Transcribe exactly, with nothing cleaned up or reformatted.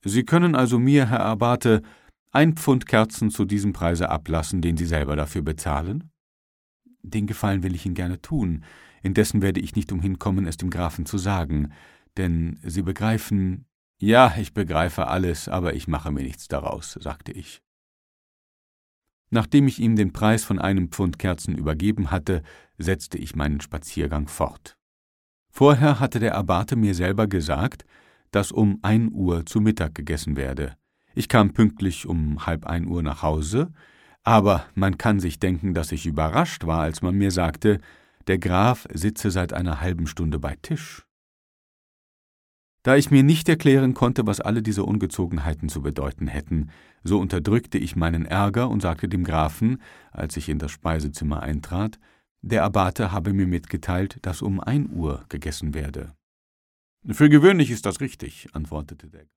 »Sie können also mir, Herr Abbate, ein Pfund Kerzen zu diesem Preise ablassen, den Sie selber dafür bezahlen?« »Den Gefallen will ich Ihnen gerne tun, indessen werde ich nicht umhin kommen, es dem Grafen zu sagen, denn Sie begreifen.« »Ja, ich begreife alles, aber ich mache mir nichts daraus«, sagte ich. Nachdem ich ihm den Preis von einem Pfund Kerzen übergeben hatte, setzte ich meinen Spaziergang fort. Vorher hatte der Abbate mir selber gesagt, dass um ein Uhr zu Mittag gegessen werde. Ich kam pünktlich um halb ein Uhr nach Hause, aber man kann sich denken, dass ich überrascht war, als man mir sagte, der Graf sitze seit einer halben Stunde bei Tisch. Da ich mir nicht erklären konnte, was alle diese Ungezogenheiten zu bedeuten hätten, so unterdrückte ich meinen Ärger und sagte dem Grafen, als ich in das Speisezimmer eintrat, der Abbate habe mir mitgeteilt, dass um ein Uhr gegessen werde. »Für gewöhnlich ist das richtig«, antwortete der